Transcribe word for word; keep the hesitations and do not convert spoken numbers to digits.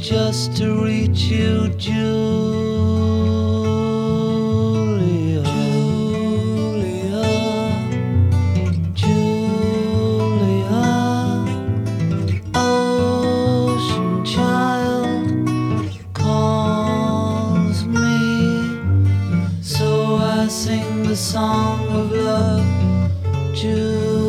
just to reach you, Julia, Julia, Julia, ocean child calls me, so I sing the song of love, Julia.